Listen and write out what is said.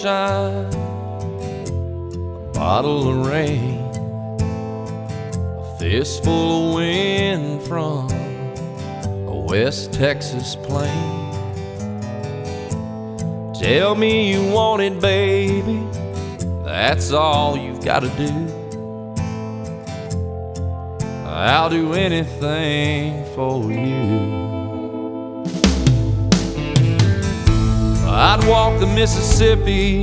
shine, a bottle of rain, a fistful of wind from a West Texas plain. Tell me you want it, baby, that's all you've got to do. I'll do anything for you. I'd walk the Mississippi